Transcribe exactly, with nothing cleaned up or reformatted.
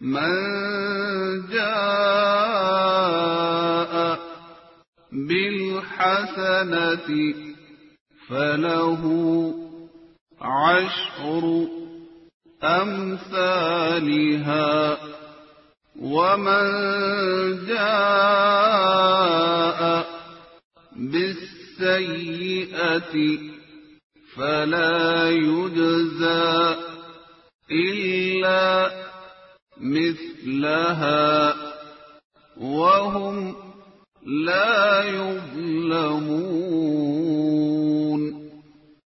من جاء بالحسنة فله عشر أمثالها ومن جاء بالسيئة فلا يجزى إلا مثلها وهم لا يظلمون.